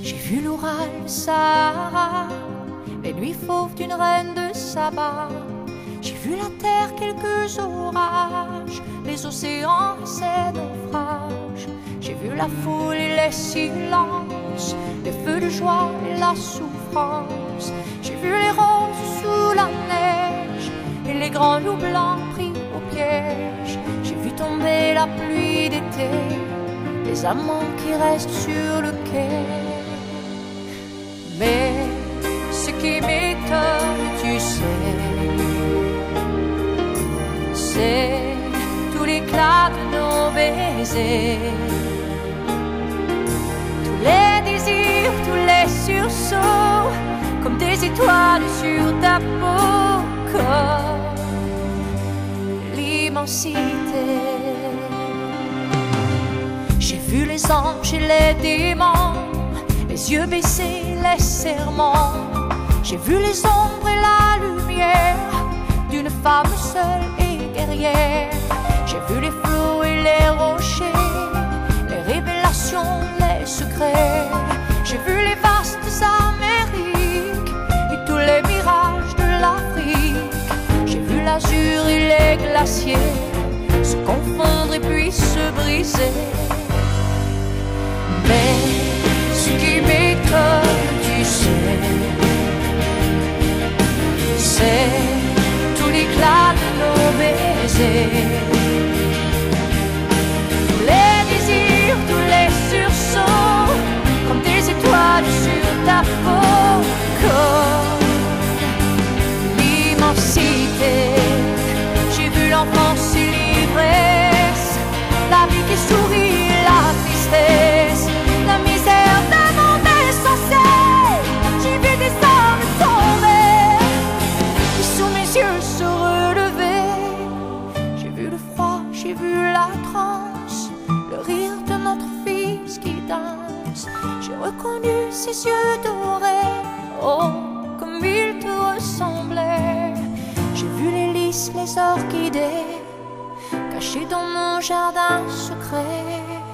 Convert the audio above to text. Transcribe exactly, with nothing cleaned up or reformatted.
J'ai vu l'Oural, le Sahara, les nuits fauves d'une reine de Saba. J'ai vu la terre, quelques orages, les océans et ses naufrages. J'ai vu la foule et les silences, les feux de joie et la souffrance. J'ai vu les roses sous la neige et les grands loups blancs pris au piège. J'ai vu tomber la pluie d'été, les amants qui restent sur le quai. Mais ce qui m'étonne, tu sais, c'est tout l'éclat de nos baisers, tous les désirs, tous les sursauts, comme des étoiles sur ta peau, comme l'immensité. J'ai vu les anges et les démons, les yeux baissés, les serments. J'ai vu les ombres et la lumière d'une femme seule et guerrière. J'ai vu les flots et les rochers, les révélations, les secrets. J'ai vu les vastes Amériques et tous les mirages de l'Afrique. J'ai vu l'azur et les glaciers se confondre et puis se briser. Mais ce qui m'étonne, tu sais, c'est tout l'éclat de nos baisers, tous les désirs, tous les sursauts, comme des étoiles sur ta peau, comme l'immensité. J'ai vu l'enfance et l'ivresse, la vie qui sourit, la tristesse, la misère d'un monde insensé. J'ai vu des hommes tomber et sous mes yeux se relever. J'ai vu le froid, j'ai vu la transe, le rire de notre fils qui danse. J'ai reconnu ses yeux dorés, oh, comme il te ressemblait. J'ai vu les lys, les orchidées, cachés dans mon jardin secret.